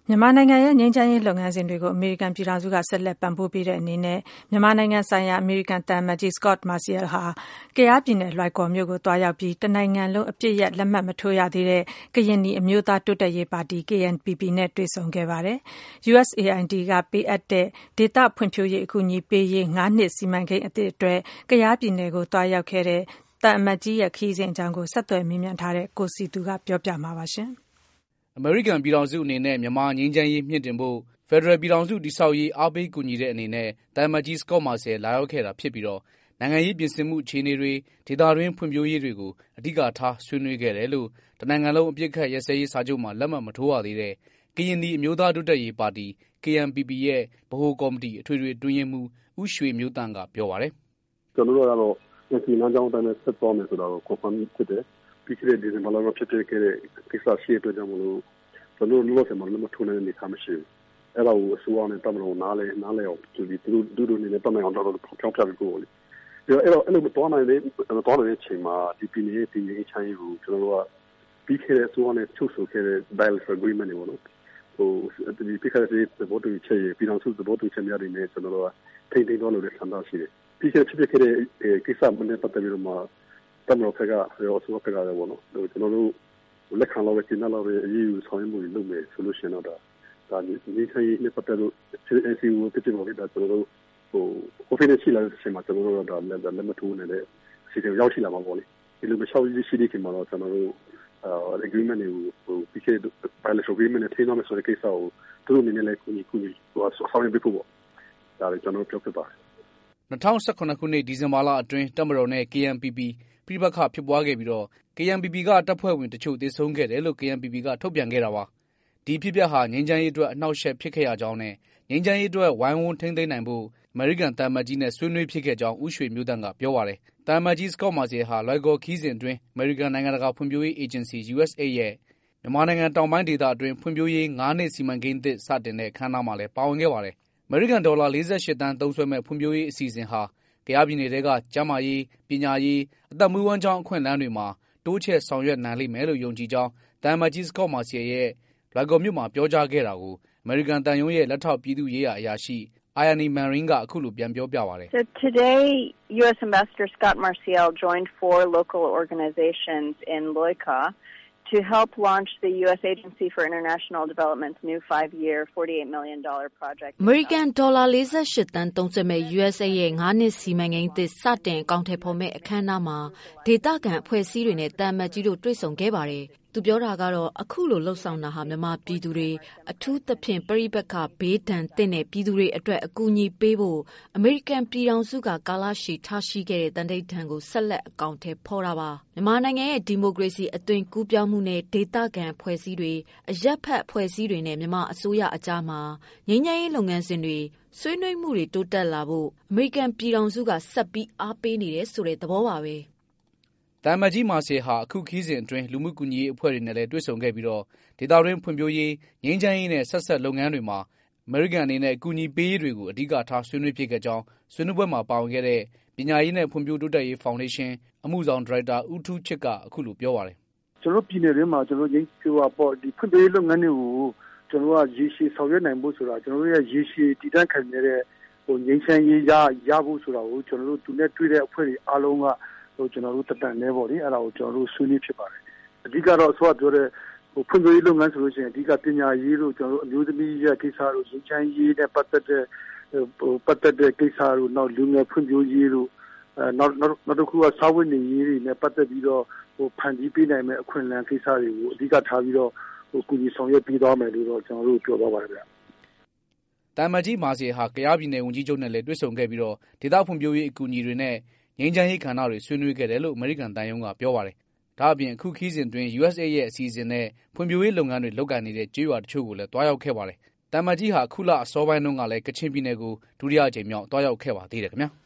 မြန်မာနိုင်ငံရဲ့ငြိမ်းချမ်းရေးလုပ်ငန်းစဉ်တွေကိုအမေရိကန်ပြည်ထောင်စုကဆက်လက်ပံ့ပိုးပေးတဲ့အနေနဲ့မြန်မာနိုင်ငံဆိုင်ရာအမေရိကန်သံအမတ်ကြီး Scot Marciel ဟာကယားပြည်နယ်လွိုင်ကော်မြို့ကိုသွားရောက်ပြီးတနိုင်ငံလုံးအပစ်ရပ်လက်မှတ်မထိုးရသေးတဲ့ကရင်နီအမျိုးသားတိုးတက်ရေးပါတီ KNPP နဲ့တွေ့ဆုံခဲ့ပါတယ်။ USAID ကပေးအပ်တဲ့ဒေသဖွံ့ဖြိုးရေးအကူအညီပေးရေး9နှစ်စီမံကိန်းအသစ်အတွက်ကယားပြည်နယ်ကိုသွားရောက်ခဲ့တဲ့သံအမတ်ကြီးရဲ့ခရီးစဉ်အကြောင်းကိုဆက်သွယ်မေးမြန်းထားတဲ့ကိုစီသူကပြောပြမှာပါရှင်။အမေရိကန်ပြည်ထောင်စုအနေနဲ့မြန်မာငြိမ်းချမ်းရေးမြှင့်တင်ဖို့ဖက်ဒရယ်ပြည်ထောင်စုတည်ဆောက်ရေးအားပေးကူညီတဲ့အနေနဲ့သံအမတ်ကြီး Scot Marciel လာရောက်ခဲ့တာဖြစ်ပြီးတော့နိုင်ငံရေးပြင်ဆင်မှုအခြေအနေတွေဒေသတွင်းဖွံ့ဖြိုးရေးတွေကိုအဓိကထားဆွေးနွေးခဲ့တယ်လို့တနိုင်ငံလုံးအပစ်အခတ်ရပ်စဲရေးစာချုပ်မှာလက်မှတ်မထိုးရသေးတဲ့ကရင်နီအမျိုးသားတိုးတက်ရေးပါတီ KNPP ရဲ့ဗဟိုကော်မတီအထွေထွေအတွင်းရေးမှူးဦးရွှေမျိုးသန့်ကပြောပါတယ်။ "ကျွန်တော်တို့ကတော့ဒီလမ်းကြောင်းအတိုင်းဆက်သွားမယ်ဆိုတာကို confirm ဖြစ်တယ်။ပြီးခဲ့တဲ့ဒီဇင်ဘာလကဖြစ်ခဲ့တဲ့ကိစ္စရှိတဲ့အတွက်ကြောင့်မလို့ကျွန်တော်တို့လောဆယ်မှာလက်မထိုးနိုင်တဲ့အနေအထားမရှိဘူး။အဲ့ဒါကိုအစိုးရနဲ့တပ်မတော်နားလဲအောင်သူတို့အနေနဲ့တတ်နိုင်အောင်တော့ဖြောင်းပြပြီးပို့လို့အဲ့လိုသွားနိုင်တဲ့အချိန်မှာဒီပြည်နယ်ဒီငြိမ်းချမ်းရေးကိုကျွန်တော်တို့ကပြီးခဲ့တဲ့အစိုးရနဲ့ချုပ်ဆိုခဲ့တဲ့ bilateral agreement တွေပေါ့နော်ဒီပြီးခဲ့တဲ့သဘောတူညီချက်ပြည်ထောင်စုသဘောတူညီချက်များတွေနဲ့ကျွန်တော်တို့ကထိန်းသိမ်းသွားလို့ဆန္ဒရှိတယ်။ပြီးခဲ့တဲ့ကိစ္စနဲ့ပတ်သက်ပြီးတော့မှတပ်မတော်ဘက်ကရောအစိုးရဘက်ကရောပေါ့နော်ကျွန်တော်တို့လက်ခံလောက်ပဲကျင်းလောက်ပဲအရေးယူဆောင်ရွက်မှုတွေလုပ်မယ်ဆိုလို့ရှိရင်တော့ဒါဒီငြိမ်းချမ်းရေးနဲ့ပတ်သက်လို့ NCU ကိုဖြစ်ပေါ်နေတာကျွန်တော်တို့confidence ရှိလာတဲ့အချိန်မှာကျွန်တော်တို့တော့လက်မထိုးနိုင်တဲ့စီစဉ်ရောက်ရှိလာမှာပေါ့လေ။ဒီလိုမလျှောက်ရှိတဲ့ခင်မှာတော့ကျွန်တော်တို့agreement တွေကိုပြီးခဲ့တဲ့ bilateral agreement နဲ့ထိန်းသွားမယ်ဆိုတဲ့ကိစ္စကိုသူတို့အနေနဲ့လည်းကူညီဆောင်ရွက်ပေးဖို့ပေါ့ဒါလည်းကျွန်တော်တို့ပြောပြပါတယ်။2018ခုနှစ်ဒီဇင်ဘာလအတွင်းတပ်မတော်နဲ့ KNPP ပြိပခဖြစ်ပွားခဲ့ပြီးတော့ KNPP ကတပ်ဖွဲ့ဝင်တချို့သေဆုံးခဲ့တယ်လို့ KNPP ကထုတ်ပြန်ခဲ့တာပါ။ဒီဖြစ်ပျက်ဟာငြိမ်းချမ်းရေးအတွက်အနှောက်အယှက်ဖြစ်ခဲ့ရကြောင်းနဲ့ငြိမ်းချမ်းရေးအတွက်ဝိုင်းဝန်းထိန်းသိမ်းနိုင်ဖို့အမေရိကန်သံအမတ်ကြီးနဲ့ဆွေးနွေးဖြစ်ခဲ့ကြောင်းဦးရွှေမျိုးသန့်ကပြောပါတယ်။သံအမတ်ကြီး Scot Marciel ဟာလွိုင်ကော်ခရီးစဉ်အတွင်းအမေရိကန်နိုင်ငံတကာဖွံ့ဖြိုးရေးအေဂျင်စီ USAID ရဲ့မြန်မာနိုင်ငံတောင်ပိုင်းဒေသအတွင်းဖွံ့ဖြိုးရေး9နှစ်စီမံကိန်းသစ်စတင်တဲ့အခမ်းအနားမှာလည်းပါဝင်ခဲ့ပါတယ်။အမေရိကန်ဒေါ်လာ48သန်းသုံးစွဲမဲ့ဖွံ့ဖြိုးရေးအစီအစဉ်ဟာကယားပြည်နယ်ထဲကကျန်းမာရေးပညာရေးအသက်မွေးဝမ်းကျောင်းအခွင့်အလမ်းတွေမှာတိုးချဲ့ဆောင်ရွက်နိုင်လိမ့်မယ်လို့ယုံကြည်ကြောင်းသံအမတ်ကြီး Scot Marciel ရဲ့လွိုင်ကော်မြို့မှာပြောကြားခဲ့တာကိုအမေရိကန်သံရုံးရဲ့လက်ထောက်ပြည်သူ့ရေးရာအရာရှိ Aryani Manring ကအခုလိုပြန်ပြောပြပါတယ် So today US Ambassador Scot Marciel joined 4 local organizations in Loika to help launch the US Agency for International Development's new 5-year $48 million project. American $48 သန်းသုံးစွဲမဲ့ USA ရဲ့9နှစ်စီမံကိန်းသစ်စတင်အကောင်အထည်ဖော်မဲ့အခမ်းအနားမှာဒေသခံအဖွဲ့အစည်းတွေနဲ့တန်မတ်ကြီးတို့တွေ့ဆုံခဲ့ပါတယ်။သူပြောတာကတော့အခုလိုလှုပ်ဆောင်တာဟာမြန်မာပြည်သူတွေအထူးသဖြင့်ပရိပက္ခဘေးဒဏ်သင့်တဲ့ပြည်သူတွေအတွက်အကူအညီပေးဖို့အမေရိကန်ပြည်ထောင်စုကကာလရှည်ထားရှိခဲ့တဲ့တန်တိတ်ထံကိုဆက်လက်အကောင့်ထဲဖော်တာပါမြန်မာနိုင်ငံရဲ့ဒီမိုကရေစီအသွင်ကူးပြောင်းမှုနဲ့ဒေသခံဖွဲ့စည်းတွေအရက်ဖက်ဖွဲ့စည်းတွေနဲ့မြန်မာအစိုးရအကြားမှာငြိမ်းချမ်းရေးလုပ်ငန်းစဉ်တွေဆွေးနွေးမှုတွေတိုးတက်လာဖို့အမေရိကန်ပြည်ထောင်စုကဆက်ပြီးအားပေးနေတယ်ဆိုတဲ့သဘောပါပဲတမ်မကြီးမာဆီဟာအခုခီးစဉ်အတွင်းလူမှုကူညီရေးအဖွဲ့တွေနဲ့လည်းတွေ့ဆုံခဲ့ပြီးတော့ဒေသတွင်းဖွံ့ဖြိုးရေးငြိမ်းချမ်းရေးနဲ့ဆက်ဆက်လုပ်ငန်းတွေမှာအမေရိကန်အနေနဲ့အကူအညီပေးရေးတွေကိုအဓိကထားဆွေးနွေးဖြစ်ခဲ့ကြောင်းဆွေးနွေးပွဲမှာပါဝင်ခဲ့တဲ့ပညာရေးနဲ့ဖွံ့ဖြိုးတိုးတက်ရေးဖောင်ဒေးရှင်းအမှုဆောင်ဒါရိုက်တာဦးထူးချစ်ကအခုလိုပြောပါတယ်ကျွန်တော်ပြည်နယ်တွင်းမှာကျွန်တော်ရင်းပြောပေါ့ဒီဖွံ့ဖြိုးရေးလုပ်ငန်းတွေကိုကျွန်တော်ကရေရှည်ဆောင်ရွက်နိုင်ဖို့ဆိုတာကျွန်တော်ရဲ့ရေရှည်တည်တံ့ခိုင်မြဲတဲ့ငြိမ်းချမ်းရေးရဖို့ဆိုတာကိုကျွန်တော်တို့သူနဲ့တွေ့တဲ့အဖွဲ့တွေအားလုံးကကျွန်တော်တို့တန်နေပေါ့လေအဲ့ဒါကိုကျွန်တော်တို့ဆွေးနွေးဖြစ်ပါတယ်အဓိကတော့အစိုးရပြောတဲ့ဖွံ့ဖြိုးရေးလုပ်ငန်းဆိုလို့ရှိရင်အဓိကပညာရေးတို့ကျွန်တော်တို့အမျိုးသမီးရဲ့ကိစ္စတို့ရင်းချမ်းရေးနဲ့ပတ်သက်တဲ့ကိစ္စတို့နောက်လူငယ်ဖွံ့ဖြိုးရေးတို့နောက်တစ်ခုကစာဝတ်နေရေးတွေနဲ့ပတ်သက်ပြီးတော့ဖန်တီးပေးနိုင်မဲ့အခွင့်အလမ်းကိစ္စတွေကိုအဓိကထားပြီးတော့ကူညီဆောင်ရွက်ပေးသွားမယ်လို့တော့ကျွန်တော်တို့ပြောသွားပါတယ်ဗျတမ်မကြီးမာစီဟာကယားပြည်နယ်ဝန်ကြီးချုပ်နဲ့လည်းတွေ့ဆုံခဲ့ပြီးတော့ဒေသဖွံ့ဖြိုးရေးအကူအညီတွေနဲ့ငြိမ်းချမ်းရေးကဏ္ဍတွေဆွေးနွေးခဲ့တယ်လို့အမေရိကန်တန်ယုံကပြောပါတယ်။ဒါအပြင်အခုခီးစဉ်တွင် USA ရဲ့အစီအစဉ်နဲ့ဖွံ့ဖြိုးရေးလုပ်ငန်းတွေလုပ်ကိုင်နေတဲ့ကျေးရွာတချို့ကိုလည်းတွားရောက်ခဲ့ပါတယ်။တမ်မကြီးဟာခုလအစောပိုင်းတုန်းကလည်းကချင်ပြည်နယ်ကိုဒုတိယအကြိမ်မြောက်တွားရောက်ခဲ့ပါသေးတယ်ခင်ဗျာ။